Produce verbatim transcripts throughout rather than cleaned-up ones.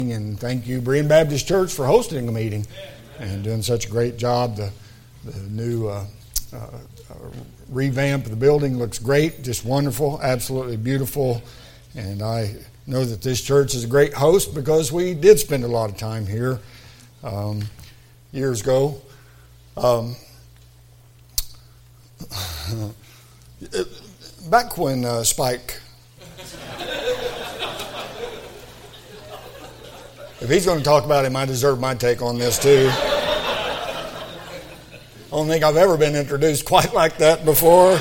And thank you, Berean Baptist Church, for hosting the meeting and doing such a great job. The, the new uh, uh, uh, revamp of the building looks great, just wonderful, absolutely beautiful. And I know that this church is a great host because we did spend a lot of time here um, years ago. Um, back when uh, Spike... If he's going to talk about him, I deserve my take on this too. I don't think I've ever been introduced quite like that before.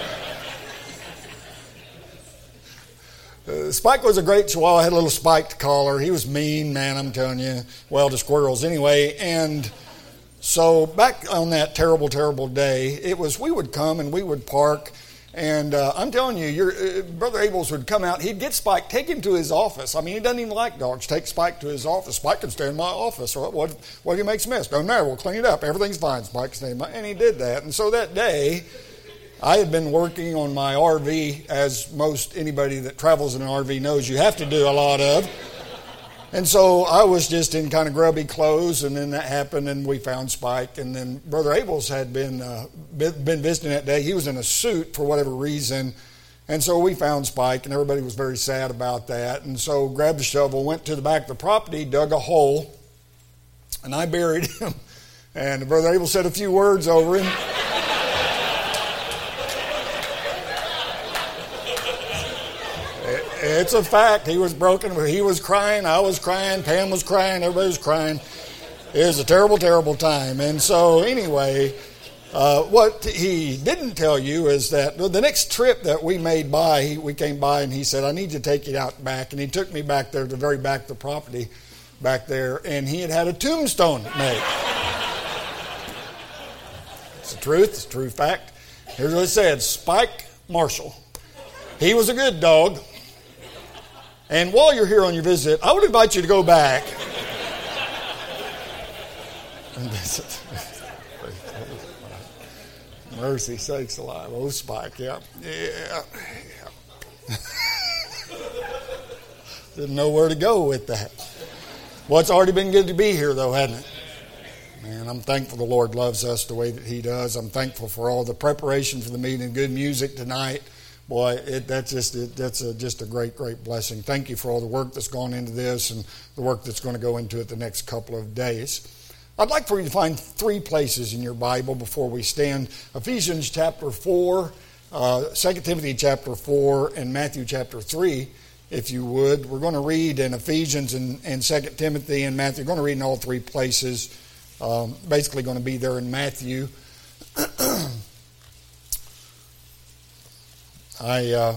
Uh, Spike was a great chihuahua. Had a little spiked collar. He was mean, man, I'm telling you. Well, to squirrels anyway. And so back on that terrible, terrible day, it was we would come and we would park. And uh, I'm telling you, your uh, Brother Abels would come out. He'd get Spike, take him to his office. I mean, he doesn't even like dogs. Take Spike to his office. Spike can stay in my office. What, what, what do you make mess? Don't matter. We'll clean it up. Everything's fine. Spike can stay in my... And he did that. And so that day, I had been working on my R V, as most anybody that travels in an R V knows you have to do a lot of. And so I was just in kind of grubby clothes, and then that happened, and we found Spike. And then Brother Abels had been uh, been visiting that day. He was in a suit for whatever reason. And so we found Spike, and everybody was very sad about that. And so grabbed a shovel, went to the back of the property, dug a hole, and I buried him. And Brother Abels said a few words over him. It's a fact. He was broken. He was crying. I was crying. Pam was crying. Everybody was crying. It was a terrible, terrible time. And so anyway, uh, what he didn't tell you is that the next trip that we made by, we came by and he said, I need you to take it out back. And he took me back there to the very back of the property back there. And he had had a tombstone made. It's the truth. It's a true fact. Here's what it said. Spike Marshall. He was a good dog. And while you're here on your visit, I would invite you to go back and visit. Mercy sakes alive. Oh, Spike, yeah. Yeah. yeah. Didn't know where to go with that. Well, it's already been good to be here, though, hasn't it? Man, I'm thankful the Lord loves us the way that He does. I'm thankful for all the preparation for the meeting, good music tonight. Boy, it, that's just it, that's a, just a great, great blessing. Thank you for all the work that's gone into this and the work that's going to go into it the next couple of days. I'd like for you to find three places in your Bible before we stand. Ephesians chapter four, uh, Second Timothy chapter four, and Matthew chapter three, if you would. We're going to read in Ephesians and, and Second Timothy and Matthew. We're going to read in all three places. Um, basically going to be there in Matthew. I, uh,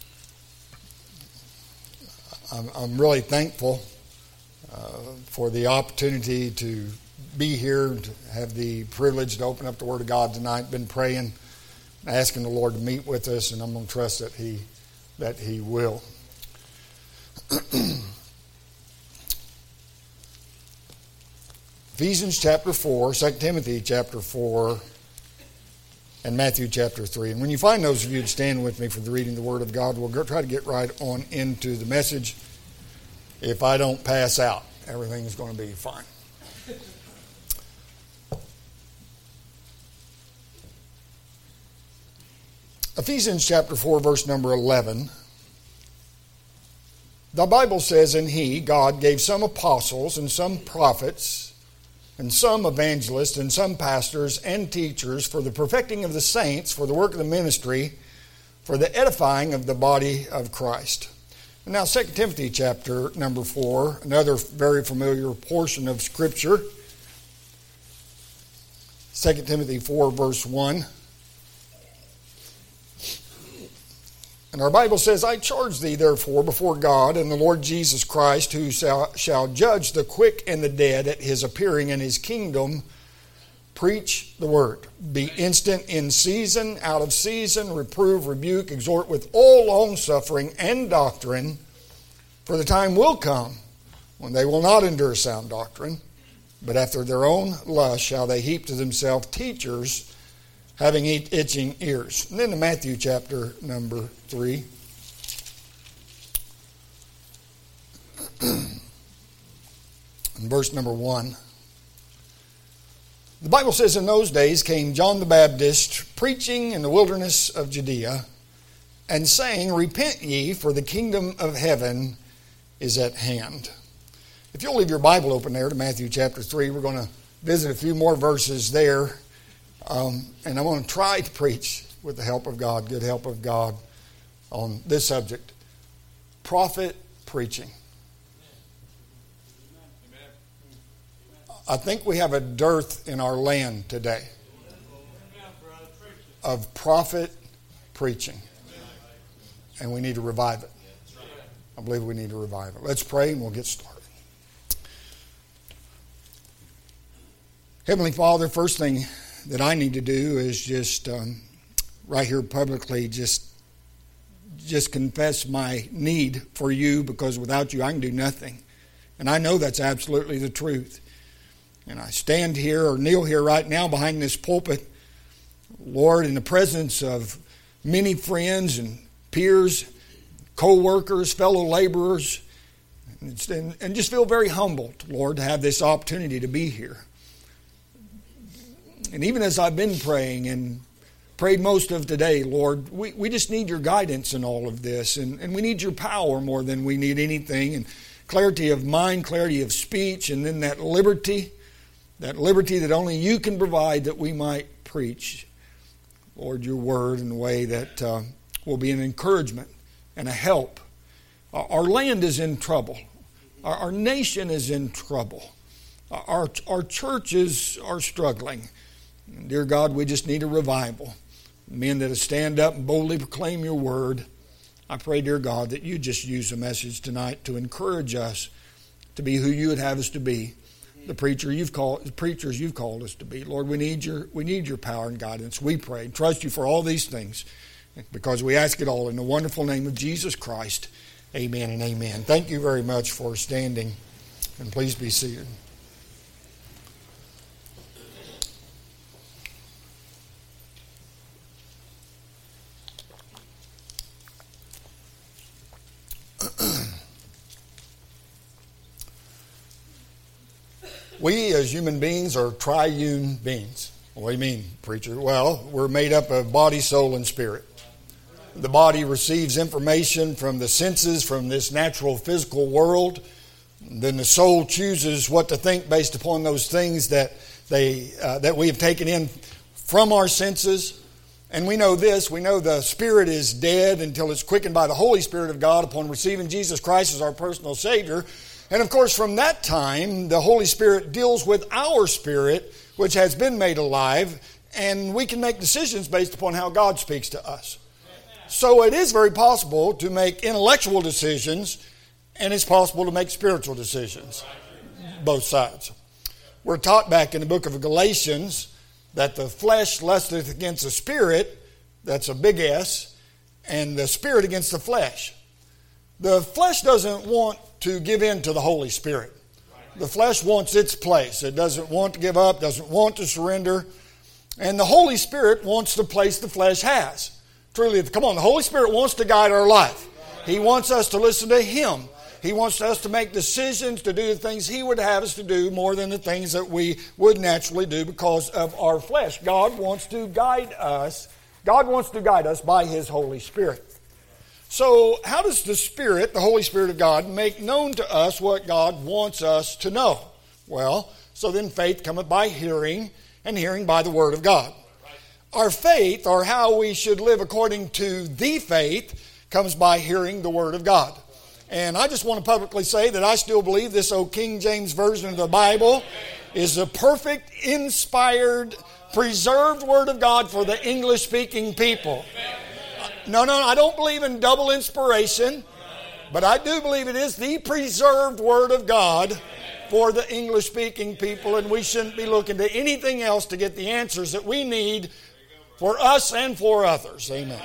I'm, I'm really thankful uh, for the opportunity to be here, to have the privilege to open up the Word of God tonight. Been praying, asking the Lord to meet with us, and I'm going to trust that He that He will. Ephesians chapter four, Second Timothy chapter four, and Matthew chapter three. And when you find those of you to stand with me for the reading of the Word of God, we'll go try to get right on into the message. If I don't pass out, everything's going to be fine. Ephesians chapter four, verse number eleven. The Bible says, and He, God, gave some apostles and some prophets and some evangelists and some pastors and teachers for the perfecting of the saints, for the work of the ministry, for the edifying of the body of Christ. And now Second Timothy chapter number four, another very familiar portion of Scripture. Second Timothy four, verse one. And our Bible says, I charge thee therefore before God and the Lord Jesus Christ, who shall, shall judge the quick and the dead at His appearing in His kingdom, preach the word. Be instant in season, out of season, reprove, rebuke, exhort with all longsuffering and doctrine, for the time will come when they will not endure sound doctrine, but after their own lust shall they heap to themselves teachers having itching ears. And then to Matthew chapter number three. in verse number one. The Bible says, in those days came John the Baptist preaching in the wilderness of Judea and saying, Repent ye, for the kingdom of heaven is at hand. If you'll leave your Bible open there to Matthew chapter three, we're going to visit a few more verses there. Um, and I'm going to try to preach with the help of God, good help of God, on this subject. Prophet preaching. I think we have a dearth in our land today of prophet preaching. And we need to revive it. I believe we need to revive it. Let's pray and we'll get started. Heavenly Father, first thing that I need to do is just um, right here publicly just just confess my need for you, because without you I can do nothing. And I know that's absolutely the truth. And I stand here or kneel here right now behind this pulpit, Lord, in the presence of many friends and peers, co-workers, fellow laborers, and, and just feel very humbled, Lord, to have this opportunity to be here. And even as I've been praying and prayed most of today, Lord, we, we just need your guidance in all of this. And, and we need your power more than we need anything. And clarity of mind, clarity of speech, and then that liberty, that liberty that only you can provide, that we might preach, Lord, your word in a way that uh, will be an encouragement and a help. Our, our land is in trouble. Our, our nation is in trouble. Our, our churches are struggling. And dear God, we just need a revival. Men that stand up and boldly proclaim your word. I pray, dear God, that you just use the message tonight to encourage us to be who you would have us to be. The preacher you've called, the preachers you've called us to be. Lord, we need your we need your power and guidance. We pray and trust you for all these things, because we ask it all in the wonderful name of Jesus Christ. Amen and amen. Thank you very much for standing, and please be seated. We as human beings are triune beings. What do you mean, preacher? Well, we're made up of body, soul, and spirit. The body receives information from the senses, from this natural physical world. Then the soul chooses what to think based upon those things that they uh, that we have taken in from our senses. And we know this, we know the spirit is dead until it's quickened by the Holy Spirit of God upon receiving Jesus Christ as our personal Savior. And of course, from that time, the Holy Spirit deals with our spirit, which has been made alive, and we can make decisions based upon how God speaks to us. So it is very possible to make intellectual decisions, and it's possible to make spiritual decisions, both sides. We're taught back in the book of Galatians that the flesh lusteth against the spirit, that's a big S, and the spirit against the flesh. The flesh doesn't want to give in to the Holy Spirit. The flesh wants its place. It doesn't want to give up, doesn't want to surrender. And the Holy Spirit wants the place the flesh has. Truly, come on, the Holy Spirit wants to guide our life. He wants us to listen to Him. He wants us to make decisions to do the things He would have us to do more than the things that we would naturally do because of our flesh. God wants to guide us. God wants to guide us by His Holy Spirit. So how does the Spirit, the Holy Spirit of God, make known to us what God wants us to know? Well, so then faith cometh by hearing, and hearing by the Word of God. Our faith, or how we should live according to the faith, comes by hearing the Word of God. And I just want to publicly say that I still believe this old King James Version of the Bible is the perfect, inspired, preserved Word of God for the English-speaking people. No, no, I don't believe in double inspiration, but I do believe it is the preserved Word of God for the English-speaking people, and we shouldn't be looking to anything else to get the answers that we need for us and for others. Amen.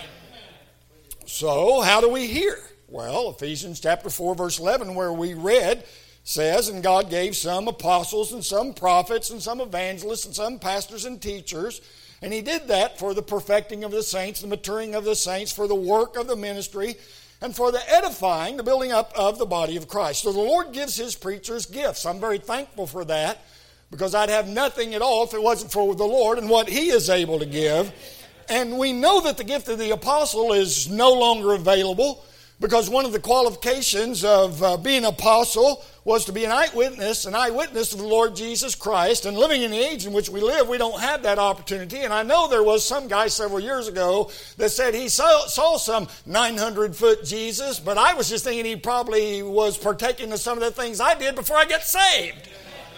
So, how do we hear? Well, Ephesians chapter four, verse eleven, where we read, says, and God gave some apostles and some prophets and some evangelists and some pastors and teachers. And He did that for the perfecting of the saints, the maturing of the saints, for the work of the ministry, and for the edifying, the building up of the body of Christ. So the Lord gives His preachers gifts. I'm very thankful for that, because I'd have nothing at all if it wasn't for the Lord and what He is able to give. And we know that the gift of the apostle is no longer available, because one of the qualifications of uh, being an apostle was to be an eyewitness, an eyewitness of the Lord Jesus Christ. And living in the age in which we live, we don't have that opportunity. And I know there was some guy several years ago that said he saw, saw some nine hundred foot Jesus, but I was just thinking he probably was partaking of some of the things I did before I got saved.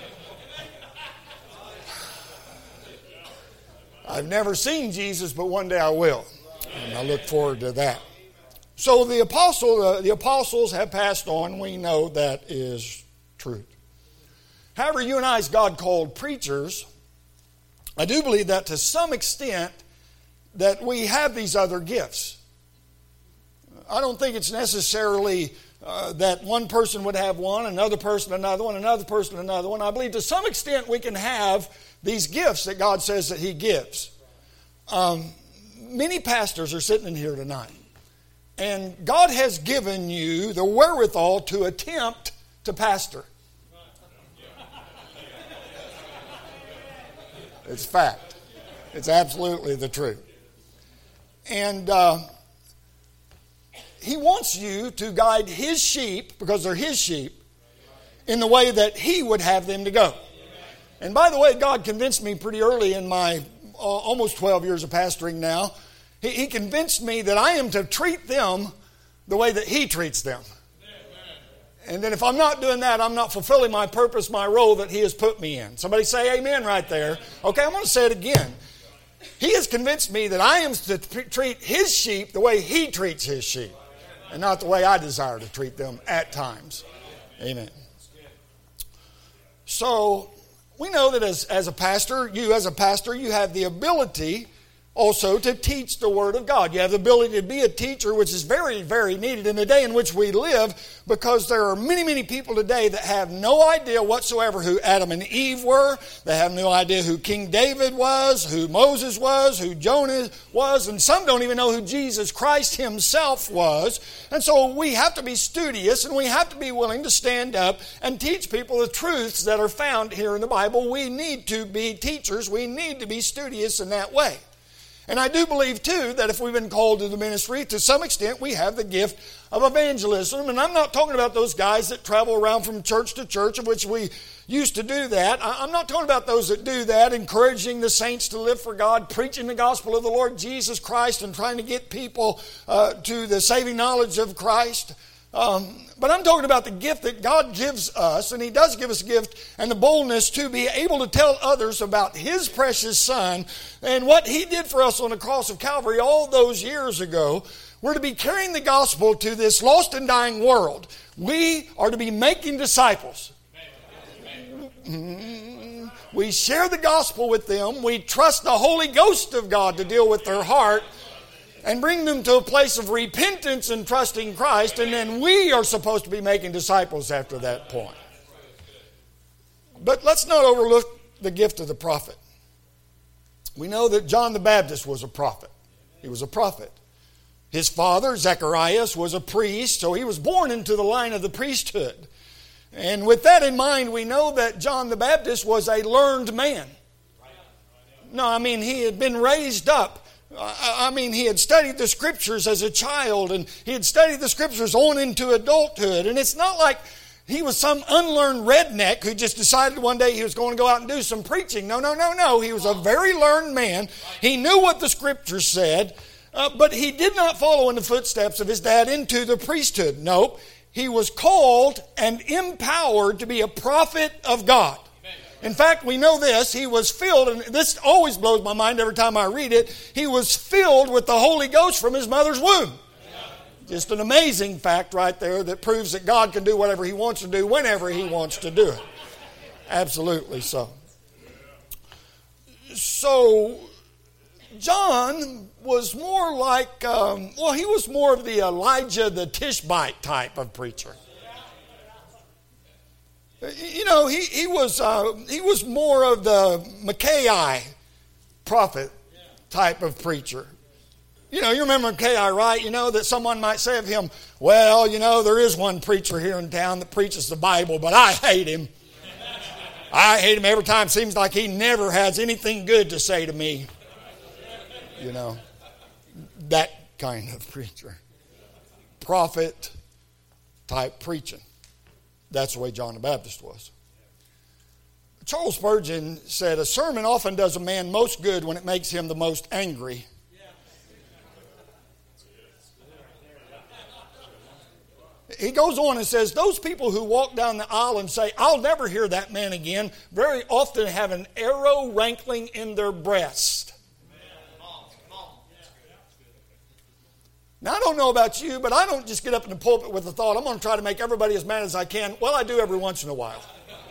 I've never seen Jesus, but one day I will. And I look forward to that. So the apostle, uh, the apostles have passed on. We know that is truth. However, you and I, as God called preachers, I do believe that to some extent that we have these other gifts. I don't think it's necessarily uh, that one person would have one, another person another one, another person another one. I believe to some extent we can have these gifts that God says that He gives. Um, many pastors are sitting in here tonight, and God has given you the wherewithal to attempt to pastor. It's fact. It's absolutely the truth. And uh, He wants you to guide His sheep, because they're His sheep, in the way that He would have them to go. And by the way, God convinced me pretty early in my uh, almost twelve years of pastoring now. He, he convinced me that I am to treat them the way that He treats them. And then if I'm not doing that, I'm not fulfilling my purpose, my role that He has put me in. Somebody say amen right there. Okay, I'm going to say it again. He has convinced me that I am to treat His sheep the way He treats His sheep, and not the way I desire to treat them at times. Amen. So we know that as, as a pastor, you as a pastor, you have the ability also to teach the Word of God. You have the ability to be a teacher, which is very, very needed in the day in which we live, because there are many, many people today that have no idea whatsoever who Adam and Eve were. They have no idea who King David was, who Moses was, who Jonah was, and some don't even know who Jesus Christ Himself was. And so we have to be studious, and we have to be willing to stand up and teach people the truths that are found here in the Bible. We need to be teachers. We need to be studious in that way. And I do believe, too, that if we've been called to the ministry, to some extent we have the gift of evangelism. And I'm not talking about those guys that travel around from church to church, of which we used to do that. I'm not talking about those that do that, encouraging the saints to live for God, preaching the gospel of the Lord Jesus Christ, and trying to get people uh, to the saving knowledge of Christ. Um, but I'm talking about the gift that God gives us, and He does give us a gift and the boldness to be able to tell others about His precious Son and what He did for us on the cross of Calvary all those years ago. We're to be carrying the gospel to this lost and dying world. We are to be making disciples. We share the gospel with them. We trust the Holy Ghost of God to deal with their heart and bring them to a place of repentance and trusting Christ, and then we are supposed to be making disciples after that point. But let's not overlook the gift of the prophet. We know that John the Baptist was a prophet. He was a prophet. His father, Zacharias, was a priest, so he was born into the line of the priesthood. And with that in mind, we know that John the Baptist was a learned man. No, I mean, he had been raised up. I mean, he had studied the Scriptures as a child, and he had studied the Scriptures on into adulthood. And it's not like he was some unlearned redneck who just decided one day he was going to go out and do some preaching. No, no, no, no. He was a very learned man. He knew what the Scriptures said, uh, but he did not follow in the footsteps of his dad into the priesthood. Nope. He was called and empowered to be a prophet of God. In fact, we know this, he was filled, and this always blows my mind every time I read it, he was filled with the Holy Ghost from his mother's womb. Just an amazing fact right there that proves that God can do whatever He wants to do whenever He wants to do it. Absolutely so. So, John was more like, um, well, he was more of the Elijah the Tishbite type of preacher. You know, he, he was uh, he was more of the Micaiah prophet type of preacher. You know, you remember K I Wright, you know, that someone might say of him, well, you know, there is one preacher here in town that preaches the Bible, but I hate him. I hate him every time. Seems like he never has anything good to say to me. You know, that kind of preacher. Prophet type preaching. That's the way John the Baptist was. Charles Spurgeon said, a sermon often does a man most good when it makes him the most angry. He goes on and says, those people who walk down the aisle and say, I'll never hear that man again, very often have an arrow rankling in their breast. Now, I don't know about you, but I don't just get up in the pulpit with the thought, I'm going to try to make everybody as mad as I can. Well, I do every once in a while.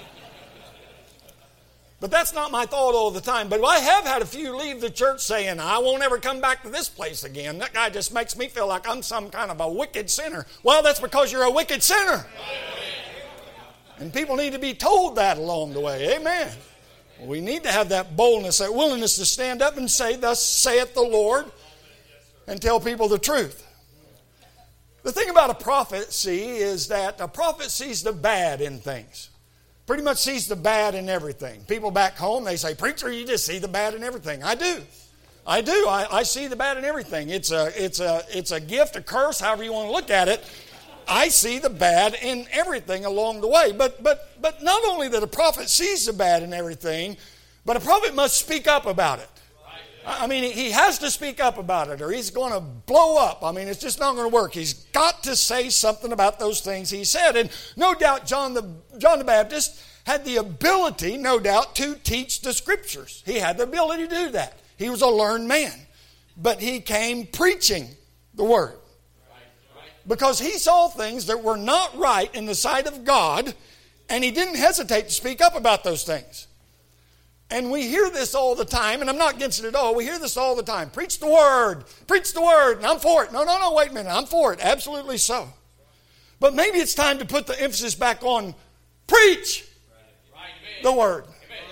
But that's not my thought all the time. But I have had a few leave the church saying, I won't ever come back to this place again. That guy just makes me feel like I'm some kind of a wicked sinner. Well, that's because you're a wicked sinner. And people need to be told that along the way. Amen. We need to have that boldness, that willingness to stand up and say, thus saith the Lord, and tell people the truth. The thing about a prophecy is that a prophet sees the bad in things. Pretty much sees the bad in everything. People back home, they say, preacher, you just see the bad in everything. I do. I do. I, I see the bad in everything. It's a, it's a, it's a gift, a curse, however you want to look at it. I see the bad in everything along the way. But, but, but not only that a prophet sees the bad in everything, but a prophet must speak up about it. I mean, he has to speak up about it or he's going to blow up. I mean, it's just not going to work. He's got to say something about those things he said. And no doubt John the, John the Baptist had the ability, no doubt, to teach the Scriptures. He had the ability to do that. He was a learned man. But he came preaching the Word. Because he saw things that were not right in the sight of God, and he didn't hesitate to speak up about those things. And we hear this all the time, and I'm not against it at all. We hear this all the time. Preach the Word. Preach the Word, and I'm for it. No, no, no, wait a minute. I'm for it. Absolutely so. But maybe it's time to put the emphasis back on preach the Word.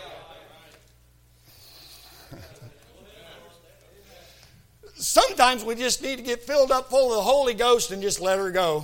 Sometimes we just need to get filled up full of the Holy Ghost and just let her go.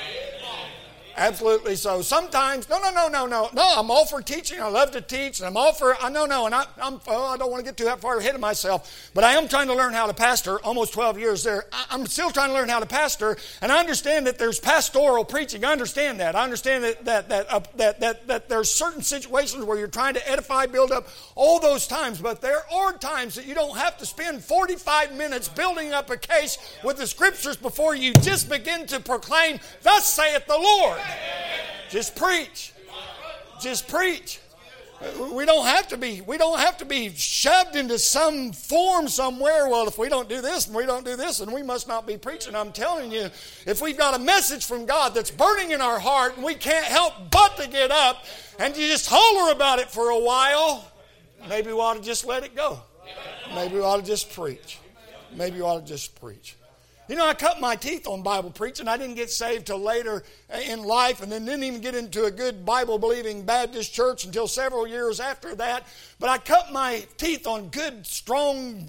Absolutely so. Sometimes, no, no, no, no, no. No, I'm all for teaching. I love to teach. And I'm all for, I no, no. And I, I'm, oh, I don't want to get too far ahead of myself. But I am trying to learn how to pastor. Almost twelve years there. I, I'm still trying to learn how to pastor. And I understand that there's pastoral preaching. I understand that. I understand that that that, uh, that, that, that there's certain situations where you're trying to edify, build up, all those times. But there are times that you don't have to spend forty-five minutes building up a case with the Scriptures before you just begin to proclaim, thus saith the Lord. Just preach. Just preach. We don't have to be, we don't have to be shoved into some form somewhere. Well, if we don't do this and we don't do this, then we must not be preaching. I'm telling you, if we've got a message from God that's burning in our heart and we can't help but to get up and you just holler about it for a while, maybe we ought to just let it go. Maybe we ought to just preach. Maybe we ought to just preach. You know, I cut my teeth on Bible preaching. I didn't get saved till later in life and then didn't even get into a good Bible-believing Baptist church until several years after that. But I cut my teeth on good, strong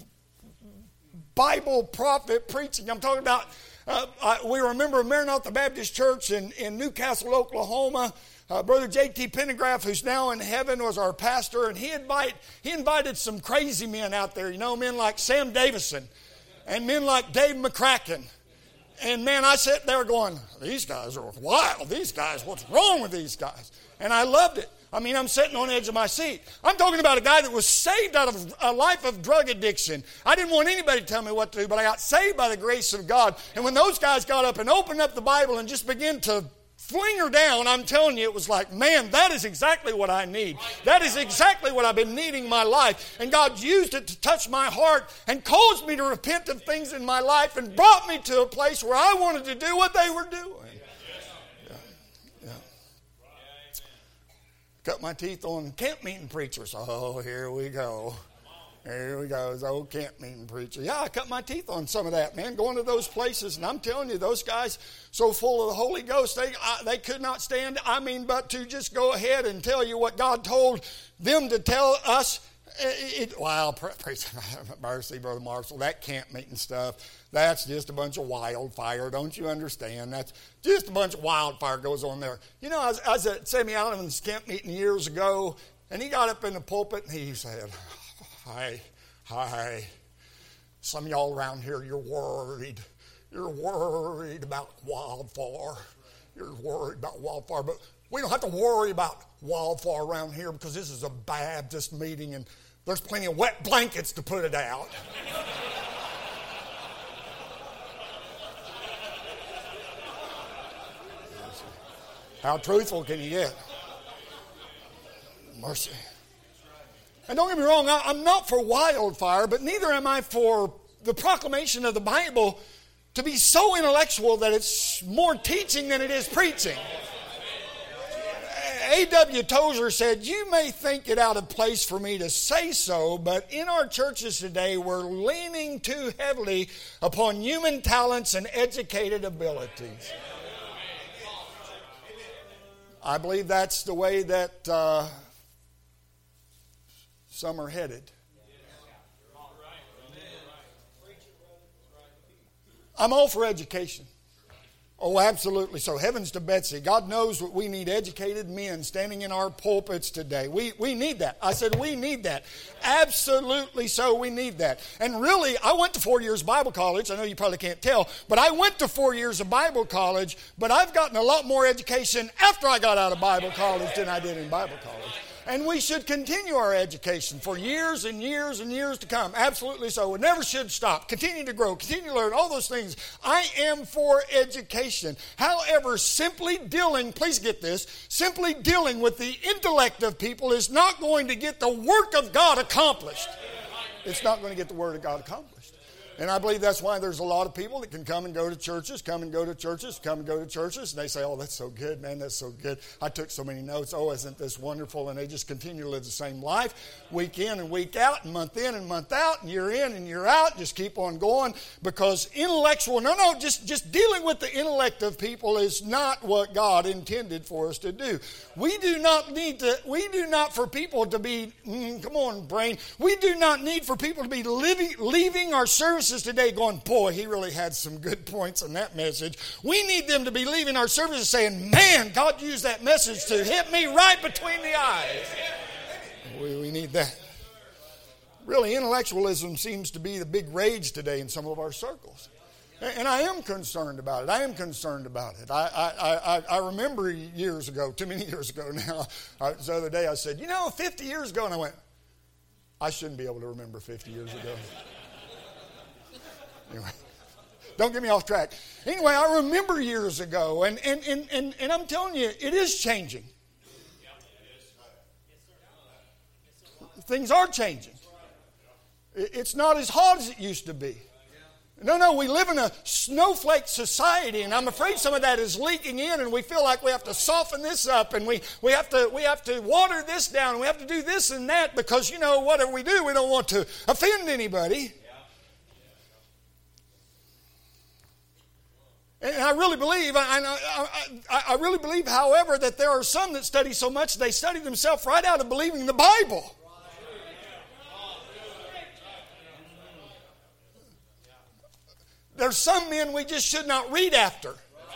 Bible prophet preaching. I'm talking about, uh, I, we remember Maranatha Baptist Church in, in Newcastle, Oklahoma. Uh, Brother J T Pendergraft, who's now in heaven, was our pastor. And he, invite, he invited some crazy men out there, you know, men like Sam Davison. And men like Dave McCracken. And man, I sat there going, these guys are wild. These guys, what's wrong with these guys? And I loved it. I mean, I'm sitting on the edge of my seat. I'm talking about a guy that was saved out of a life of drug addiction. I didn't want anybody to tell me what to do, but I got saved by the grace of God. And when those guys got up and opened up the Bible and just began to fling her down, I'm telling you, it was like, man, that is exactly what I need. That is exactly what I've been needing in my life. And God used it to touch my heart and caused me to repent of things in my life and brought me to a place where I wanted to do what they were doing. Yeah. Yeah. Cut my teeth on camp meeting preachers. Oh, here we go. Here we go, those old camp meeting preacher. Yeah, I cut my teeth on some of that, man, going to those places. And I'm telling you, those guys, so full of the Holy Ghost, they I, they could not stand, I mean, but to just go ahead and tell you what God told them to tell us. It, it, wow, praise mercy, Brother Marshall. That camp meeting stuff, that's just a bunch of wildfire. Don't you understand? That's just a bunch of wildfire goes on there. You know, I was, I was at Sammy Allen's camp meeting years ago, and he got up in the pulpit and he said, hi, hi, some of y'all around here, you're worried. You're worried about wildfire. You're worried about wildfire, but we don't have to worry about wildfire around here because this is a Baptist meeting and there's plenty of wet blankets to put it out. How truthful can you get? Mercy. And don't get me wrong, I, I'm not for wildfire, but neither am I for the proclamation of the Bible to be so intellectual that it's more teaching than it is preaching. A W Tozer said, you may think it out of place for me to say so, but in our churches today, we're leaning too heavily upon human talents and educated abilities. I believe that's the way that uh, some are headed. I'm all for education. Oh, absolutely. So heavens to Betsy. God knows what we need, educated men standing in our pulpits today. We we need that. I said we need that. Absolutely so, we need that. And really, I went to four years Bible college. I know you probably can't tell, but I went to four years of Bible college, but I've gotten a lot more education after I got out of Bible college than I did in Bible college. And we should continue our education for years and years and years to come. Absolutely so. It never should stop. Continue to grow. Continue to learn. All those things. I am for education. However, simply dealing, please get this, simply dealing with the intellect of people is not going to get the work of God accomplished. It's not going to get the word of God accomplished. And I believe that's why there's a lot of people that can come and go to churches, come and go to churches, come and go to churches. And they say, oh, that's so good, man, that's so good. I took so many notes. Oh, isn't this wonderful? And they just continue to live the same life, week in and week out, and month in and month out, and year in and year out. Just keep on going because intellectual, no, no, just, just dealing with the intellect of people is not what God intended for us to do. We do not need to, we do not for people to be, mm, come on, brain, we do not need for people to be living, leaving our service today going, boy, he really had some good points in that message. We need them to be leaving our services saying, man, God used that message to hit me right between the eyes. We, we need that. Really, intellectualism seems to be the big rage today in some of our circles. And I am concerned about it. I am concerned about it. I, I, I, I remember years ago, too many years ago now, I, the other day I said, you know, fifty years ago, and I went, I shouldn't be able to remember fifty years ago. Anyway, don't get me off track. Anyway, I remember years ago, and, and, and, and, and I'm telling you, it is changing. Things are changing. It's not as hot as it used to be. No, no, we live in a snowflake society, and I'm afraid some of that is leaking in, and we feel like we have to soften this up, and we, we have to we have to water this down, and we have to do this and that, because, you know, whatever we do, we don't want to offend anybody. And I really believe, I, I, I, I really believe, however, that there are some that study so much they study themselves right out of believing the Bible. There's some men we just should not read after.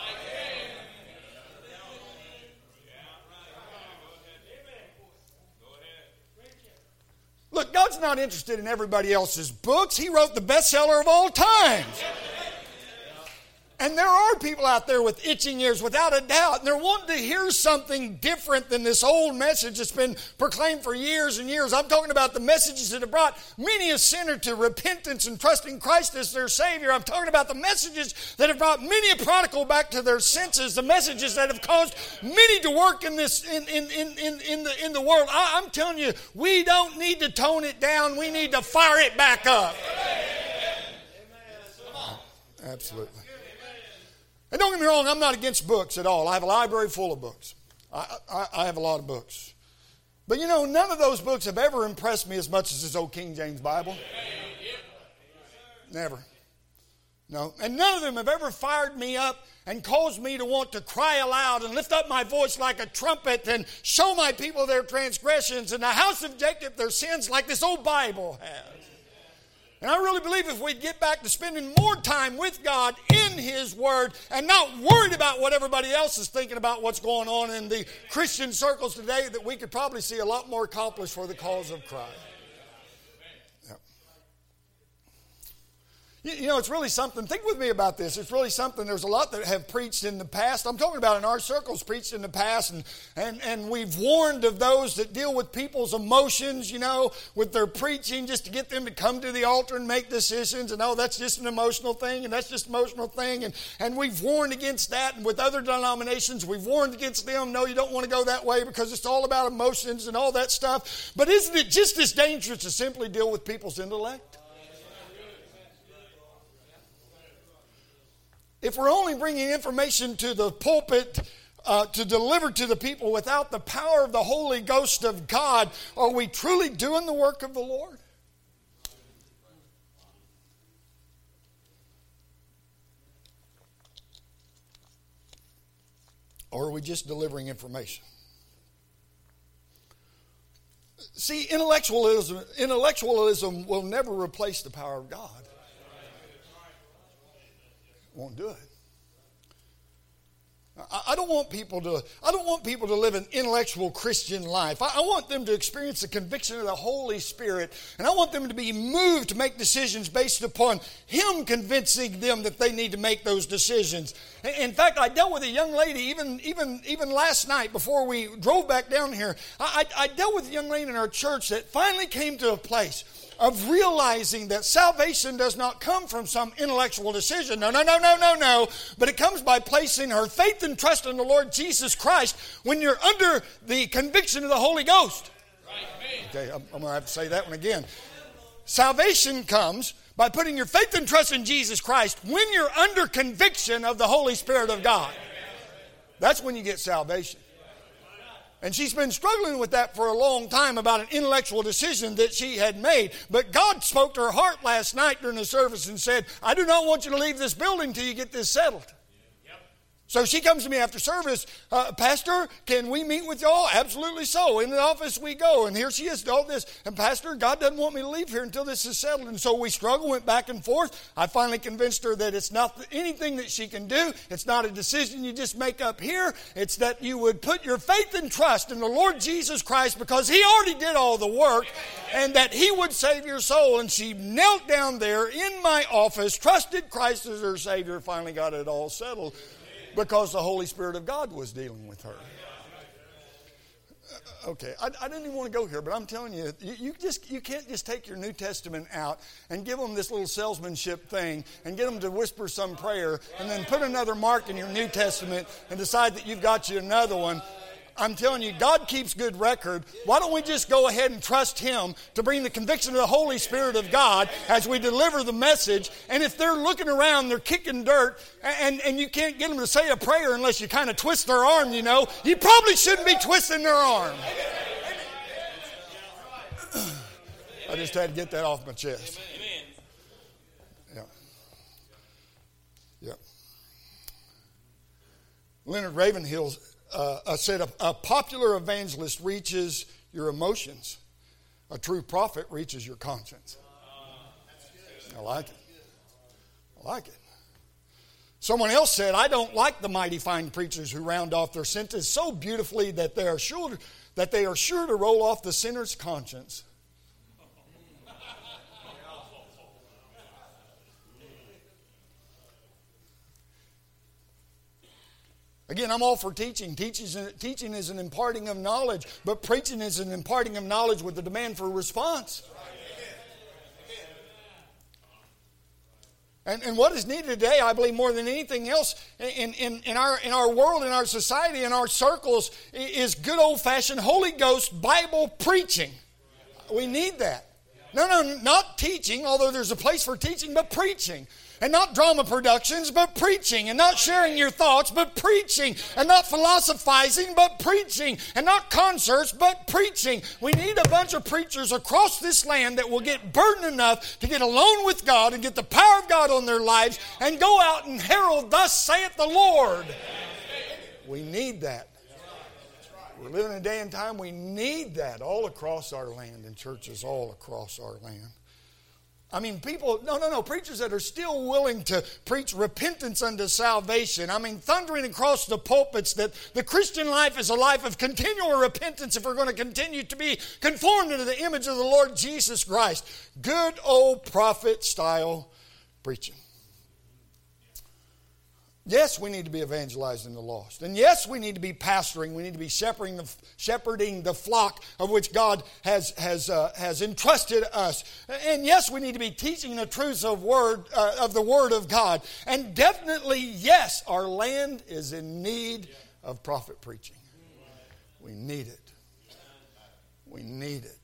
Look, God's not interested in everybody else's books. He wrote the bestseller of all times. And there are people out there with itching ears, without a doubt, and they're wanting to hear something different than this old message that's been proclaimed for years and years. I'm talking about the messages that have brought many a sinner to repentance and trusting Christ as their Savior. I'm talking about the messages that have brought many a prodigal back to their senses, the messages that have caused many to work in this in, in, in, in, in, the, in the world. I, I'm telling you, we don't need to tone it down. We need to fire it back up. Absolutely. And don't get me wrong, I'm not against books at all. I have a library full of books. I, I, I have a lot of books. But you know, none of those books have ever impressed me as much as this old King James Bible. Never. No. And none of them have ever fired me up and caused me to want to cry aloud and lift up my voice like a trumpet and show my people their transgressions and the house of Jacob their sins like this old Bible has. And I really believe if we'd get back to spending more time with God in His Word and not worried about what everybody else is thinking about what's going on in the Christian circles today, that we could probably see a lot more accomplished for the cause of Christ. You know, it's really something. Think with me about this. It's really something. There's a lot that have preached in the past. I'm talking about in our circles, preached in the past. And, and, and we've warned of those that deal with people's emotions, you know, with their preaching just to get them to come to the altar and make decisions. And, oh, that's just an emotional thing. And that's just an emotional thing. And, and we've warned against that. And with other denominations, we've warned against them. No, you don't want to go that way because it's all about emotions and all that stuff. But isn't it just as dangerous to simply deal with people's intellect? If we're only bringing information to the pulpit uh, to deliver to the people without the power of the Holy Ghost of God, are we truly doing the work of the Lord? Or are we just delivering information? See, intellectualism, intellectualism will never replace the power of God. Won't do it. I don't want people to. I don't want people to live an intellectual Christian life. I, I want them to experience the conviction of the Holy Spirit, and I want them to be moved to make decisions based upon Him convincing them that they need to make those decisions. In fact, I dealt with a young lady even even even last night before we drove back down here. I, I, I dealt with a young lady in our church that finally came to a place of realizing that salvation does not come from some intellectual decision. No, no, no, no, no, no. But it comes by placing her faith and trust in the Lord Jesus Christ when you're under the conviction of the Holy Ghost. Okay, I'm, I'm going to have to say that one again. Salvation comes by putting your faith and trust in Jesus Christ when you're under conviction of the Holy Spirit of God. That's when you get salvation. And she's been struggling with that for a long time about an intellectual decision that she had made. But God spoke to her heart last night during the service and said, I do not want you to leave this building until you get this settled. So she comes to me after service, uh, Pastor, can we meet with y'all? Absolutely so. In the office we go. And here she is, all this. And Pastor, God doesn't want me to leave here until this is settled. And so we struggled, went back and forth. I finally convinced her that it's not anything that she can do. It's not a decision you just make up here. It's that you would put your faith and trust in the Lord Jesus Christ because He already did all the work and that He would save your soul. And she knelt down there in my office, trusted Christ as her Savior, finally got it all settled. Because the Holy Spirit of God was dealing with her. Okay, I, I didn't even want to go here, but I'm telling you, you, you just you can't just take your New Testament out and give them this little salesmanship thing and get them to whisper some prayer and then put another mark in your New Testament and decide that you've got you another one. I'm telling you, God keeps good record. Why don't we just go ahead and trust Him to bring the conviction of the Holy Spirit of God as we deliver the message? And if they're looking around, they're kicking dirt, and, and you can't get them to say a prayer unless you kind of twist their arm, you know, you probably shouldn't be twisting their arm. I just had to get that off my chest. Yeah. Yeah. Leonard Ravenhill Uh, I said, a, a popular evangelist reaches your emotions. A true prophet reaches your conscience. I like it. I like it. Someone else said, I don't like the mighty fine preachers who round off their sentence so beautifully that they are sure that they are sure to roll off the sinner's conscience. Again, I'm all for teaching. Teaching is an imparting of knowledge, but preaching is an imparting of knowledge with the demand for a response. And, and what is needed today, I believe more than anything else in, in, in, our, in our world, in our society, in our circles, is good old-fashioned Holy Ghost Bible preaching. We need that. No, no, not teaching, although there's a place for teaching, but preaching. And not drama productions, but preaching. And not sharing your thoughts, but preaching. And not philosophizing, but preaching. And not concerts, but preaching. We need a bunch of preachers across this land that will get burdened enough to get alone with God and get the power of God on their lives and go out and herald, thus saith the Lord. We need that. We're living in a day and time we need that all across our land, and churches all across our land. I mean, people, no, no, no, preachers that are still willing to preach repentance unto salvation. I mean, thundering across the pulpits that the Christian life is a life of continual repentance if we're going to continue to be conformed into the image of the Lord Jesus Christ. Good old prophet-style preaching. Yes, we need to be evangelizing the lost. And yes, we need to be pastoring. We need to be shepherding the, shepherding the flock of which God has, has, uh, has entrusted us. And yes, we need to be teaching the truths of, word, uh, of the Word of God. And definitely, yes, our land is in need of prophet preaching. We need it. We need it.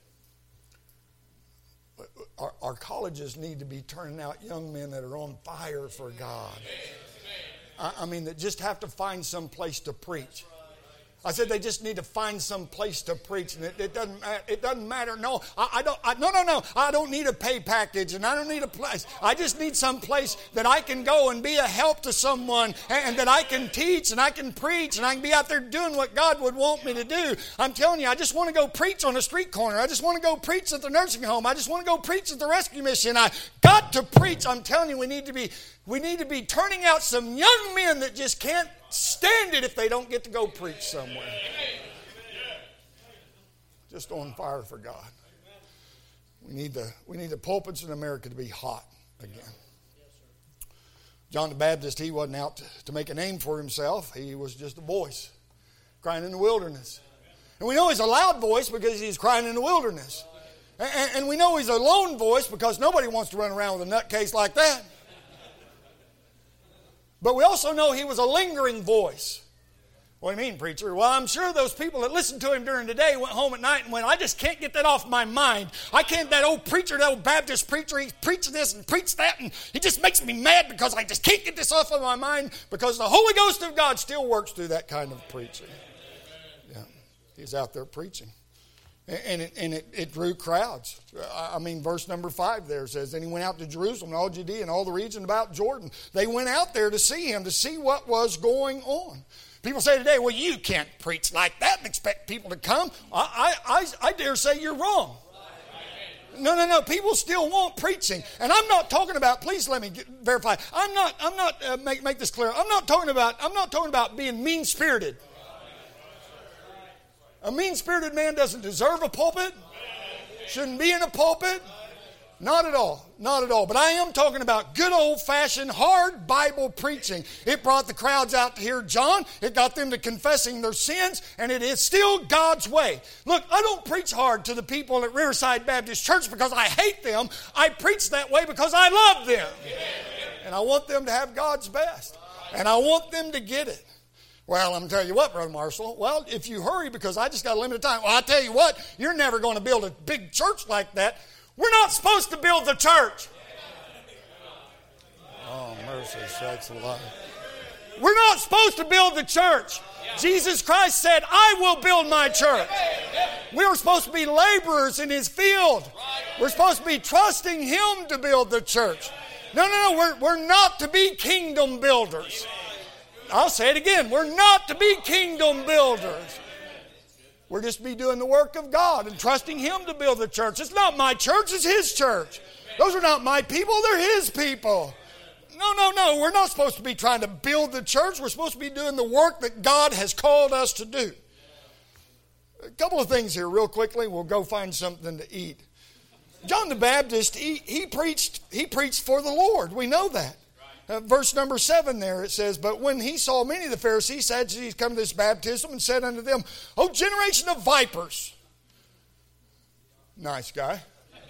Our, our colleges need to be turning out young men that are on fire for God. I mean, that just have to find some place to preach. I said they just need to find some place to preach, and it, it doesn't it doesn't matter. No, I, I don't. I, no, no, no. I don't need a pay package, and I don't need a place. I just need some place that I can go and be a help to someone, and, and that I can teach and I can preach, and I can be out there doing what God would want me to do. I'm telling you, I just want to go preach on a street corner. I just want to go preach at the nursing home. I just want to go preach at the rescue mission. I got to preach. I'm telling you, we need to be. We need to be turning out some young men that just can't stand it if they don't get to go preach somewhere. Just on fire for God. We need the, we need the pulpits in America to be hot again. John the Baptist, he wasn't out to, to make a name for himself. He was just a voice crying in the wilderness. And we know he's a loud voice because he's crying in the wilderness. And, and we know he's a lone voice because nobody wants to run around with a nutcase like that. But we also know he was a lingering voice. What do you mean, preacher? Well, I'm sure those people that listened to him during the day went home at night and went, I just can't get that off my mind. I can't, that old preacher, that old Baptist preacher, he preached this and preached that, and he just makes me mad because I just can't get this off of my mind, because the Holy Ghost of God still works through that kind of preaching. Yeah, he's out there preaching. And it, and it, it drew crowds. I mean, verse number five there says, then he went out to Jerusalem and all Judea and all the region about Jordan. They went out there to see him, to see what was going on. People say today, well, you can't preach like that and expect people to come. I, I, I, I dare say you're wrong. No, no, no. People still want preaching. And I'm not talking about, please let me get, verify. I'm not, I'm not, uh, make, make this clear. I'm not talking about, I'm not talking about being mean-spirited. A mean-spirited man doesn't deserve a pulpit, shouldn't be in a pulpit. Not at all. Not at all. But I am talking about good old-fashioned, hard Bible preaching. It brought the crowds out to hear John. It got them to confessing their sins, and it is still God's way. Look, I don't preach hard to the people at Riverside Baptist Church because I hate them. I preach that way because I love them. And I want them to have God's best. And I want them to get it. Well, I'm going to tell you what, Brother Marshall. Well, if you hurry, because I just got a limited time. Well, I tell you what, you're never going to build a big church like that. We're not supposed to build the church. Oh, mercy sakes alive. We're not supposed to build the church. Jesus Christ said, I will build my church. We are supposed to be laborers in his field. We're supposed to be trusting him to build the church. No, no, no, we're, we're not to be kingdom builders. I'll say it again. We're not to be kingdom builders. We're just to be doing the work of God and trusting him to build the church. It's not my church, it's his church. Those are not my people, they're his people. No, no, no. We're not supposed to be trying to build the church. We're supposed to be doing the work that God has called us to do. A couple of things here real quickly. We'll go find something to eat. John the Baptist, he, he preached he preached for the Lord. We know that. Uh, verse number seven there, it says, but when he saw many of the Pharisees, Sadducees come to this baptism, and said unto them, O generation of vipers. Nice guy.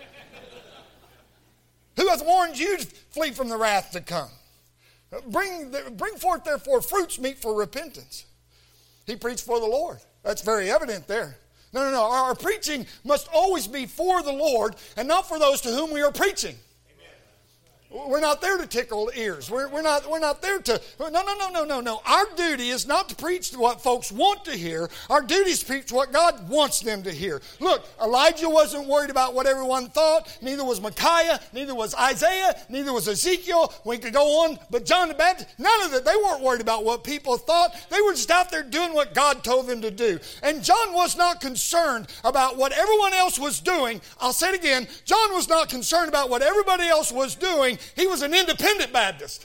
Who hath warned you to flee from the wrath to come? Bring, bring forth therefore fruits meet for repentance. He preached for the Lord. That's very evident there. No, no, no. Our, our preaching must always be for the Lord and not for those to whom we are preaching. We're not there to tickle ears. We're, we're not we're not there to, no, no, no, no, no, no. Our duty is not to preach what folks want to hear. Our duty is to preach what God wants them to hear. Look, Elijah wasn't worried about what everyone thought. Neither was Micaiah. Neither was Isaiah. Neither was Ezekiel. We could go on. But John the Baptist, none of that. They weren't worried about what people thought. They were just out there doing what God told them to do. And John was not concerned about what everyone else was doing. I'll say it again. John was not concerned about what everybody else was doing. He was an independent Baptist.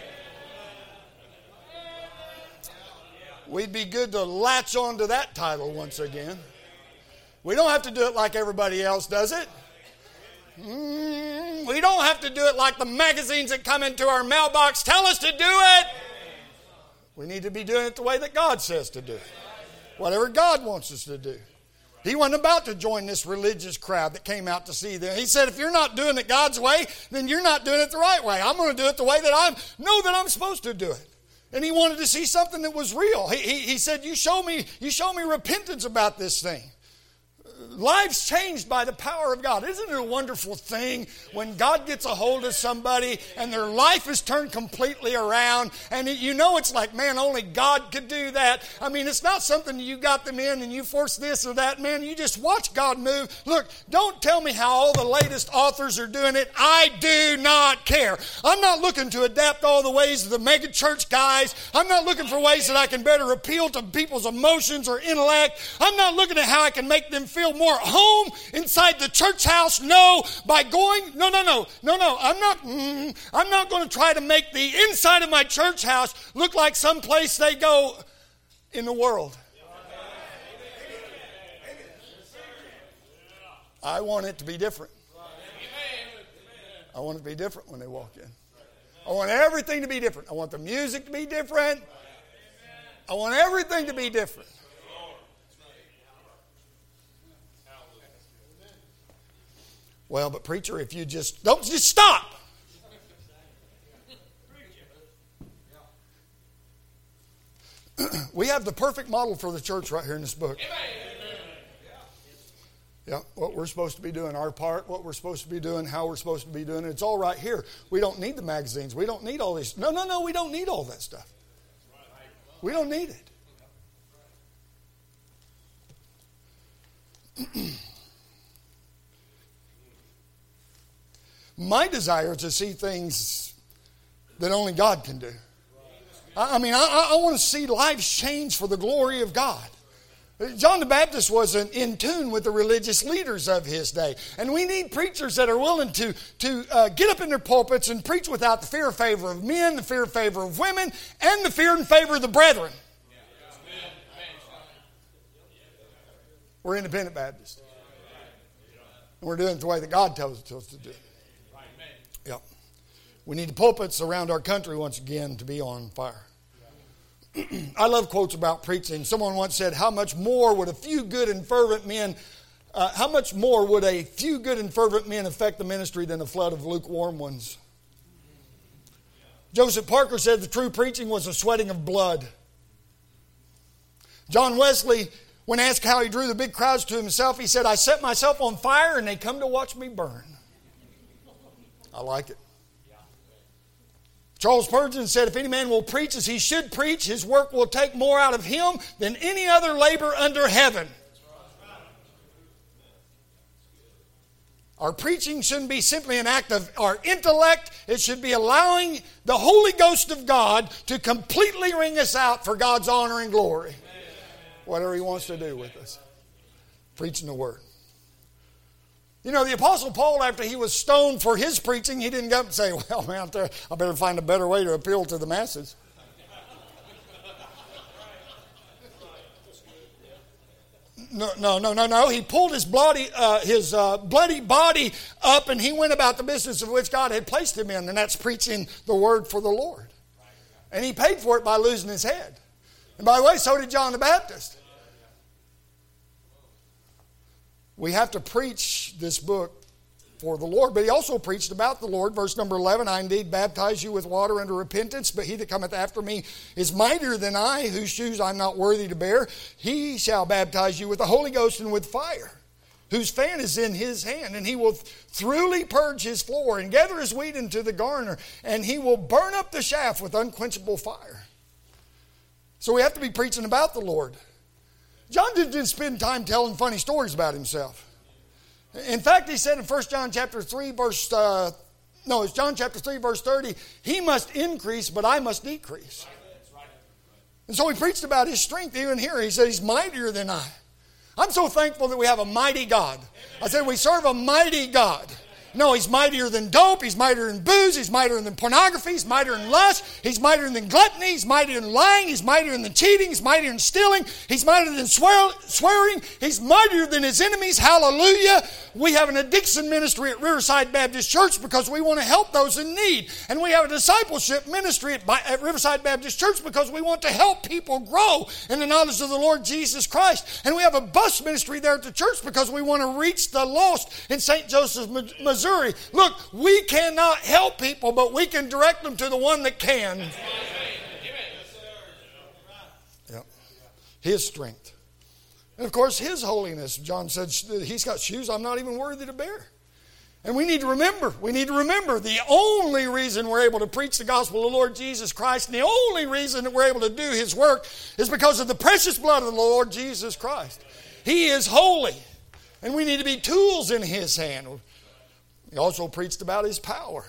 We'd be good to latch on to that title once again. We don't have to do it like everybody else does it. Mm, we don't have to do it like the magazines that come into our mailbox tell us to do it. We need to be doing it the way that God says to do it. Whatever God wants us to do. He wasn't about to join this religious crowd that came out to see them. He said, if you're not doing it God's way, then you're not doing it the right way. I'm going to do it the way that I know that I'm supposed to do it. And he wanted to see something that was real. He, he, he said, you show me, you show me repentance about this thing. Lives changed by the power of God. Isn't it a wonderful thing when God gets a hold of somebody and their life is turned completely around, and you know it's like, man, only God could do that. I mean, it's not something you got them in and you force this or that, man. You just watch God move. Look, don't tell me how all the latest authors are doing it. I do not care. I'm not looking to adapt all the ways of the mega church guys. I'm not looking for ways that I can better appeal to people's emotions or intellect. I'm not looking at how I can make them feel more home inside the church house. No, by going, no, no, no, no, no. I'm not, mm, I'm not going to try to make the inside of my church house look like some place they go in the world. I want it to be different. I want it to be different when they walk in. I want everything to be different. I want the music to be different. I want everything to be different. Well, but preacher, if you just, don't just stop. We have the perfect model for the church right here in this book. Yeah, what we're supposed to be doing, our part, what we're supposed to be doing, how we're supposed to be doing it. It's all right here. We don't need the magazines. We don't need all these. No, no, no, we don't need all that stuff. We don't need it. My desire is to see things that only God can do. I, I mean, I, I want to see lives change for the glory of God. John the Baptist was in, in tune with the religious leaders of his day. And we need preachers that are willing to, to uh, get up in their pulpits and preach without the fear and favor of men, the fear and favor of women, and the fear and favor of the brethren. We're independent Baptists. And we're doing it the way that God tells us to do it. Yeah. We need the pulpits around our country once again to be on fire. I love quotes about preaching. Someone once said, how much more would a few good and fervent men, uh, how much more would a few good and fervent men affect the ministry than a flood of lukewarm ones? Joseph Parker said the true preaching was a sweating of blood. John Wesley, when asked how he drew the big crowds to himself, he said, I set myself on fire and they come to watch me burn. I like it. Charles Spurgeon said, if any man will preach as he should preach, his work will take more out of him than any other labor under heaven. Our preaching shouldn't be simply an act of our intellect. It should be allowing the Holy Ghost of God to completely ring us out for God's honor and glory. Whatever He wants to do with us. Preaching the Word. You know, the Apostle Paul, after he was stoned for his preaching, he didn't go up and say, well, man, I better find a better way to appeal to the masses. No, no, no, no, no. He pulled his bloody, uh, his uh, bloody body up and he went about the business of which God had placed him in, and that's preaching the word for the Lord. And he paid for it by losing his head. And by the way, so did John the Baptist. We have to preach this book for the Lord. But he also preached about the Lord. Verse number eleven, I indeed baptize you with water unto repentance, but he that cometh after me is mightier than I, whose shoes I'm not worthy to bear. He shall baptize you with the Holy Ghost and with fire, whose fan is in his hand, and he will thoroughly purge his floor and gather his wheat into the garner, and he will burn up the chaff with unquenchable fire. So we have to be preaching about the Lord. John didn't spend time telling funny stories about himself. In fact, he said in First John chapter three, verse uh, no, it's John chapter three, verse thirty, he must increase, but I must decrease. And so he preached about his strength even here. He said he's mightier than I. I'm so thankful that we have a mighty God. I said we serve a mighty God. No, he's mightier than dope. He's mightier than booze. He's mightier than pornography. He's mightier than lust. He's mightier than gluttony. He's mightier than lying. He's mightier than cheating. He's mightier than stealing. He's mightier than swear, swearing. He's mightier than his enemies. Hallelujah. We have an addiction ministry at Riverside Baptist Church because we want to help those in need. And we have a discipleship ministry at, at Riverside Baptist Church because we want to help people grow in the knowledge of the Lord Jesus Christ. And we have a bus ministry there at the church because we want to reach the lost in Saint Joseph, Missouri. Look, we cannot help people, but we can direct them to the one that can. Yep. His strength. And of course, his holiness. John said, he's got shoes I'm not even worthy to bear. And we need to remember, we need to remember the only reason we're able to preach the gospel of the Lord Jesus Christ, and the only reason that we're able to do his work is because of the precious blood of the Lord Jesus Christ. He is holy, and we need to be tools in his hand. He also preached about his power.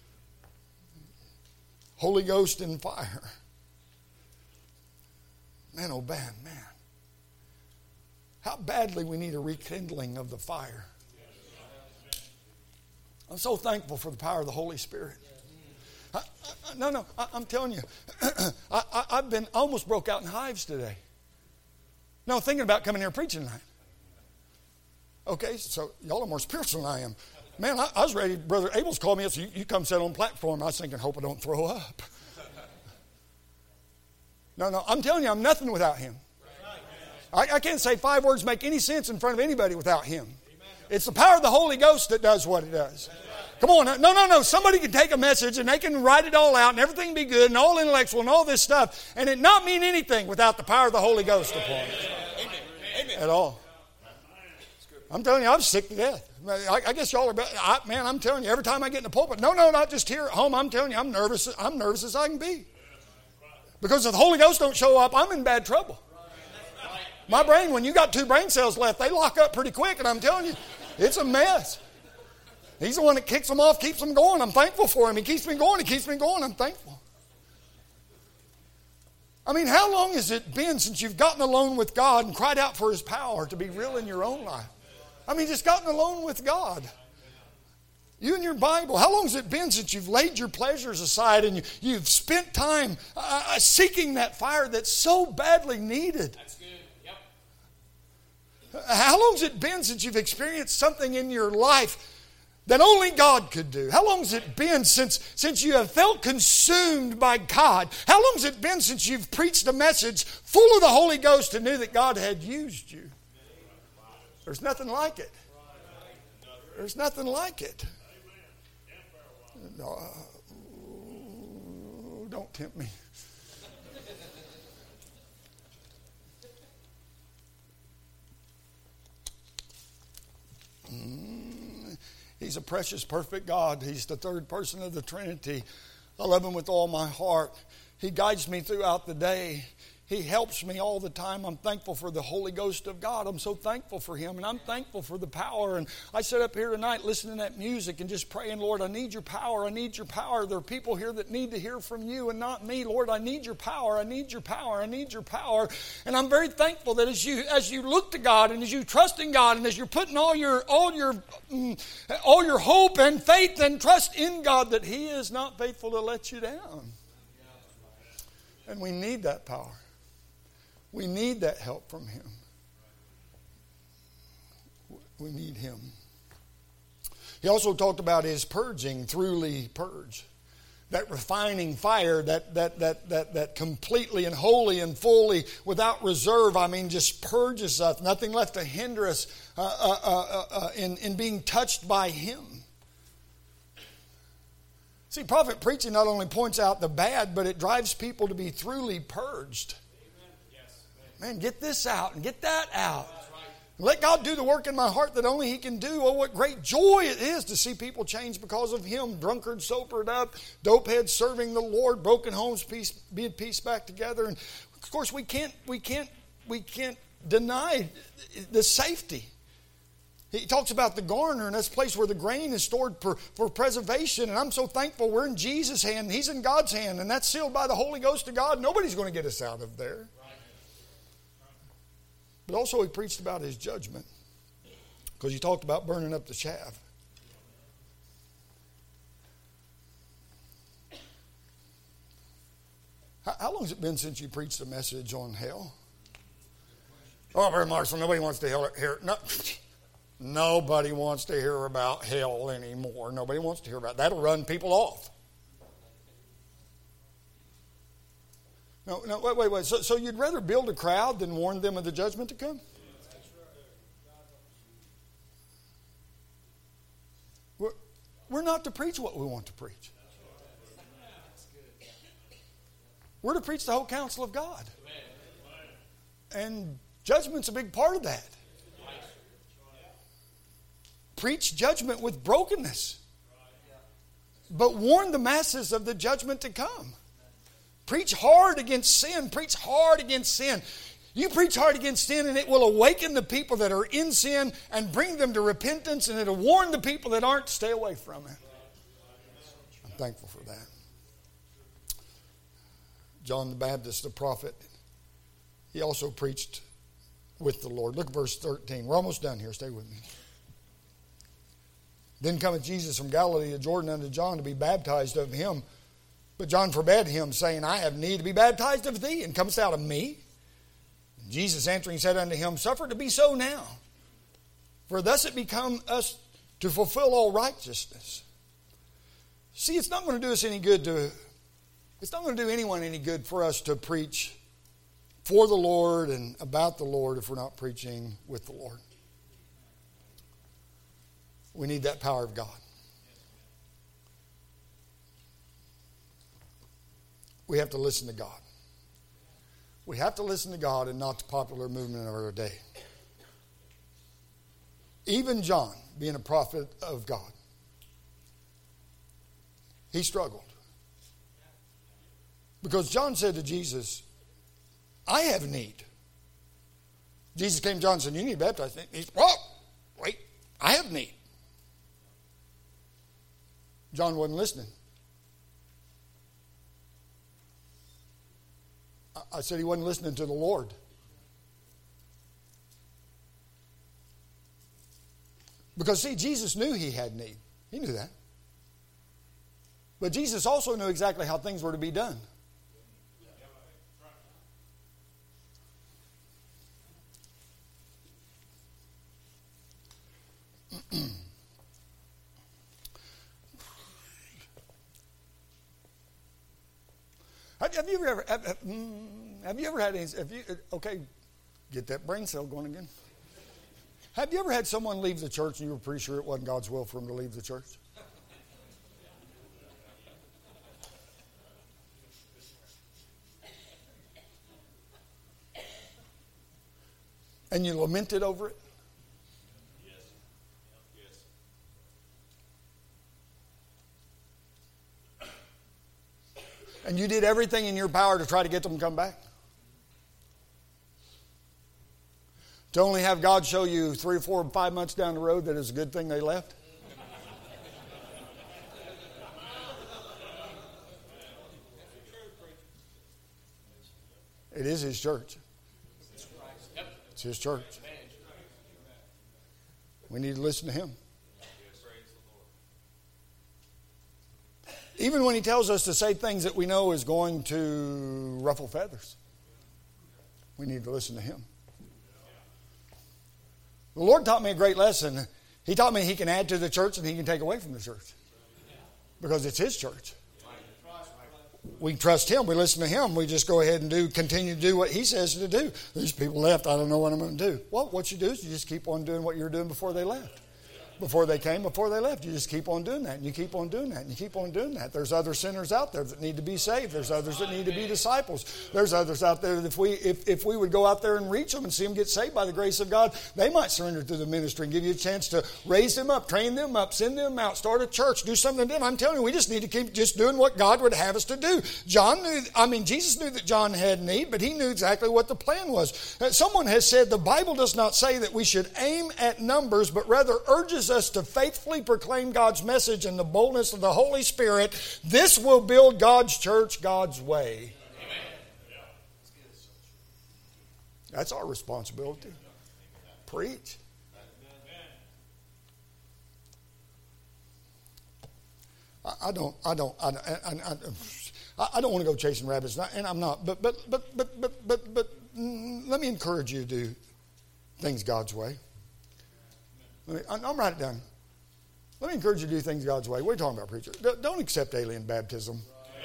Holy Ghost and fire. Man, oh man, man. How badly we need a rekindling of the fire. I'm so thankful for the power of the Holy Spirit. I, I, no, no, I, I'm telling you, I, I, I've been almost broke out in hives today. No, thinking about coming here and preaching tonight. Okay, so y'all are more spiritual than I am. Man, I, I was ready. Brother Abel's called me up, so you, you come sit on the platform. I was thinking, hope I don't throw up. No, no, I'm telling you, I'm nothing without him. I, I can't say five words make any sense in front of anybody without him. It's the power of the Holy Ghost that does what it does. Come on. No, no, no. Somebody can take a message and they can write it all out and everything be good and all intellectual and all this stuff and it not mean anything without the power of the Holy Ghost upon it. At all. I'm telling you, I'm sick to death. I, I guess y'all are, I, man, I'm telling you, every time I get in the pulpit, no, no, not just here at home, I'm telling you, I'm nervous. I'm nervous as I can be. Because if the Holy Ghost don't show up, I'm in bad trouble. My brain, when you got two brain cells left, they lock up pretty quick, and I'm telling you, it's a mess. He's the one that kicks them off, keeps them going. I'm thankful for him. He keeps me going. He keeps me going. I'm thankful. I mean, how long has it been since you've gotten alone with God and cried out for his power to be real in your own life? I mean, just gotten alone with God. You and your Bible. How long has it been since you've laid your pleasures aside and you, you've spent time uh, seeking that fire that's so badly needed? That's good. Yep. How long has it been since you've experienced something in your life that only God could do? How long has it been since, since you have felt consumed by God? How long has it been since you've preached a message full of the Holy Ghost and knew that God had used you? There's nothing like it. There's nothing like it. No, don't tempt me. Mm, he's a precious, perfect God. He's the third person of the Trinity. I love him with all my heart. He guides me throughout the day. He helps me all the time. I'm thankful for the Holy Ghost of God. I'm so thankful for him, and I'm thankful for the power. And I sit up here tonight listening to that music and just praying, Lord, I need your power. I need your power. There are people here that need to hear from you and not me. Lord, I need your power. I need your power. I need your power. And I'm very thankful that as you as you look to God and as you trust in God and as you're putting all your all your all your hope and faith and trust in God, that he is not faithful to let you down. And we need that power. We need that help from him. We need him. He also talked about his purging, thoroughly purge. That refining fire, that that that that that completely and wholly and fully, without reserve, I mean, just purges us. Nothing left to hinder us uh, uh, uh, uh, in, in being touched by him. See, prophet preaching not only points out the bad, but it drives people to be thoroughly purged. Man, get this out and get that out. Let God do the work in my heart that only He can do. Oh, what great joy it is to see people change because of Him. Drunkards sobered up, dopeheads serving the Lord, broken homes peace, being pieced back together. And of course, we can't, we can't, we can't deny the safety. He talks about the garner, and that's a place where the grain is stored for, for preservation. And I'm so thankful we're in Jesus' hand, and He's in God's hand, and that's sealed by the Holy Ghost of God. Nobody's going to get us out of there. But also He preached about His judgment, because He talked about burning up the chaff. How, how long has it been since you preached a message on hell? Oh, Brother Marshall, nobody wants to hear, hear no, nobody wants to hear about hell anymore. Nobody wants to hear about it. That'll run people off. No, no, wait, wait, wait. So, so you'd rather build a crowd than warn them of the judgment to come? We're, we're not to preach what we want to preach. We're to preach the whole counsel of God. And judgment's a big part of that. Preach judgment with brokenness. But warn the masses of the judgment to come. Preach hard against sin. Preach hard against sin. You preach hard against sin, and it will awaken the people that are in sin and bring them to repentance, and it'll warn the people that aren't to stay away from it. I'm thankful for that. John the Baptist, the prophet, he also preached with the Lord. Look at verse thirteen. We're almost done here. Stay with me. Then cometh Jesus from Galilee to Jordan unto John to be baptized of him. But John forbade him, saying, I have need to be baptized of thee, and comest thou to me? And Jesus answering said unto him, Suffer it to be so now, for thus it become us to fulfill all righteousness. See, it's not going to do us any good to, it's not going to do anyone any good for us to preach for the Lord and about the Lord if we're not preaching with the Lord. We need that power of God. We have to listen to God. We have to listen to God and not the popular movement of our day. Even John, being a prophet of God, he struggled. Because John said to Jesus, I have need. Jesus came to John and said, you need to be baptized. He said, well, wait, I have need. John wasn't listening. I said he wasn't listening to the Lord. Because, see, Jesus knew he had need. He knew that. But Jesus also knew exactly how things were to be done. Have you ever have, have, have you ever had any, have you okay, get that brain cell going again. Have you ever had someone leave the church and you were pretty sure it wasn't God's will for them to leave the church? And you lamented over it? And you did everything in your power to try to get them to come back? To only have God show you three or four or five months down the road that it's a good thing they left? It is His church. It's His church. We need to listen to Him. Even when He tells us to say things that we know is going to ruffle feathers, we need to listen to Him. The Lord taught me a great lesson. He taught me He can add to the church and He can take away from the church. Because it's His church. We trust Him. We listen to Him. We just go ahead and do continue to do what He says to do. These people left. I don't know what I'm going to do. Well, what you do is you just keep on doing what you were doing before they left. before they came, before they left. You just keep on doing that, and you keep on doing that, and you keep on doing that. There's other sinners out there that need to be saved. There's others that need to be disciples. There's others out there that if we if, if we would go out there and reach them and see them get saved by the grace of God, they might surrender to the ministry and give you a chance to raise them up, train them up, send them out, start a church, do something to them. I'm telling you, we just need to keep just doing what God would have us to do. John knew, I mean, Jesus knew that John had need, but he knew exactly what the plan was. Someone has said the Bible does not say that we should aim at numbers, but rather urges us to faithfully proclaim God's message in the boldness of the Holy Spirit. This will build God's church God's way. Amen. That's our responsibility. Preach. I, I don't. I don't. I, I, I, I don't want to go chasing rabbits, and I'm not. But but but but but but but let me encourage you to do things God's way. Let me, I'm writing it down. Let me encourage you to do things God's way. What are you talking about, preacher? Don't accept alien baptism.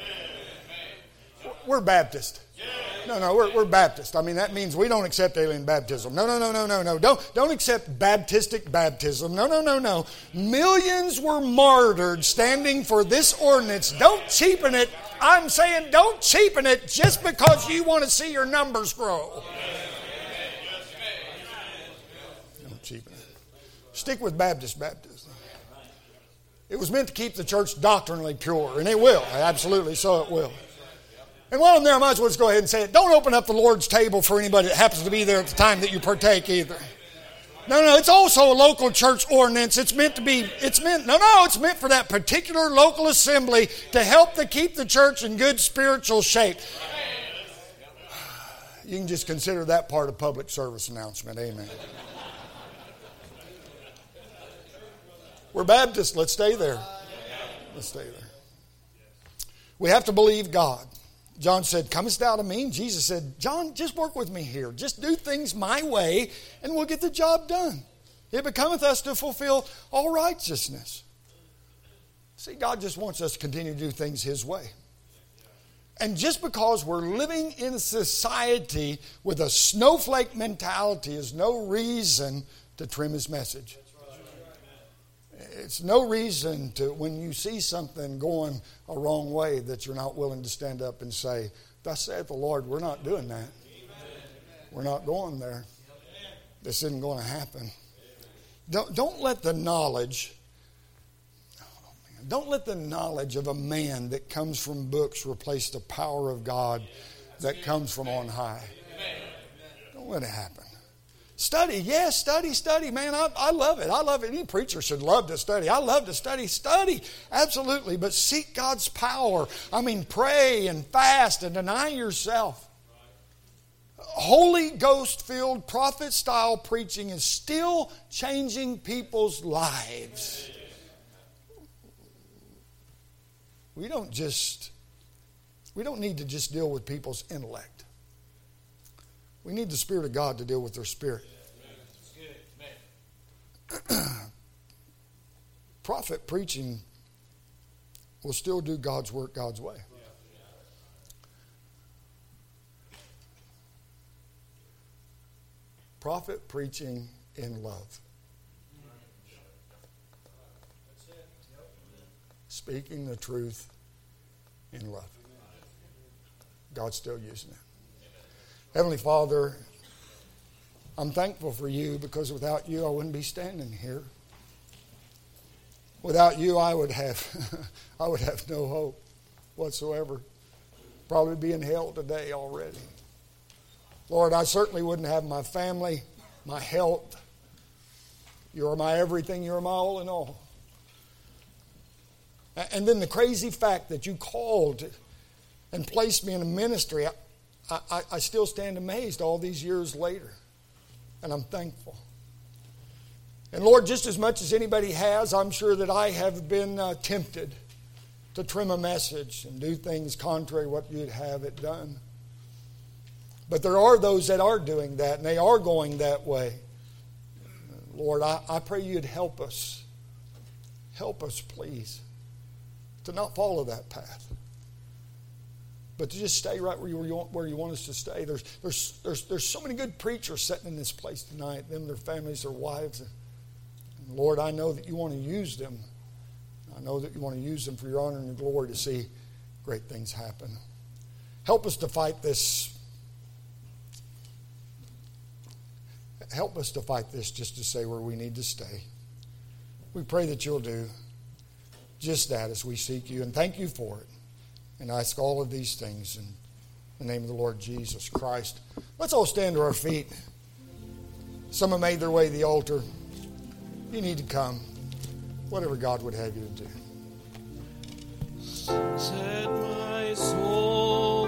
We're Baptist. No, no, we're, we're Baptist. I mean, that means we don't accept alien baptism. No, no, no, no, no, no. Don't, don't accept Baptistic baptism. No, no, no, no. Millions were martyred standing for this ordinance. Don't cheapen it. I'm saying don't cheapen it just because you want to see your numbers grow. Don't cheapen it. Stick with Baptist baptism. It was meant to keep the church doctrinally pure, and it will. Absolutely, so it will. And while I'm there, I might as well just go ahead and say it. Don't open up the Lord's table for anybody that happens to be there at the time that you partake either. No, no, it's also a local church ordinance. It's meant to be, it's meant, no, no, it's meant for that particular local assembly to help to keep the church in good spiritual shape. You can just consider that part of public service announcement. Amen. We're Baptists. Let's stay there. Let's stay there. We have to believe God. John said, comest thou to me? And Jesus said, John, just work with me here. Just do things my way, and we'll get the job done. It becometh us to fulfill all righteousness. See, God just wants us to continue to do things His way. And just because we're living in a society with a snowflake mentality is no reason to trim His message. It's no reason to, when you see something going a wrong way, that you're not willing to stand up and say, thus saith the Lord, we're not doing that. We're not going there. This isn't going to happen. Don't, don't let the knowledge, oh man, don't let the knowledge of a man that comes from books replace the power of God that comes from on high. Don't let it happen. Study, yes, study, study. Man, I, I love it. I love it. Any preacher should love to study. I love to study. Study, absolutely. But seek God's power. I mean, pray and fast and deny yourself. Holy Ghost-filled, prophet-style preaching is still changing people's lives. We don't just, we don't need to just deal with people's intellect. We need the Spirit of God to deal with their spirit. Prophet preaching will still do God's work God's way. Prophet preaching in love. Speaking the truth in love. God's still using it. Heavenly Father, I'm thankful for you, because without you I wouldn't be standing here. Without you I would have I would have no hope whatsoever. Probably be in hell today already. Lord, I certainly wouldn't have my family, my health. You're my everything, you're my all in all. And then the crazy fact that you called and placed me in a ministry, I, I, I still stand amazed all these years later. And I'm thankful. And Lord, just as much as anybody has, I'm sure that I have been uh, tempted to trim a message and do things contrary to what you'd have it done. But there are those that are doing that, and they are going that way. Lord, I, I pray you'd help us. Help us, please, to not follow that path. But to just stay right where you, where you want us to stay. There's, there's, there's, there's so many good preachers sitting in this place tonight. Them, their families, their wives. And Lord, I know that you want to use them. I know that you want to use them for your honor and your glory to see great things happen. Help us to fight this. Help us to fight this just to stay where we need to stay. We pray that you'll do just that as we seek you, and thank you for it. And I ask all of these things in the name of the Lord Jesus Christ. Let's all stand to our feet. Some have made their way to the altar. You need to come. Whatever God would have you to do. Set my soul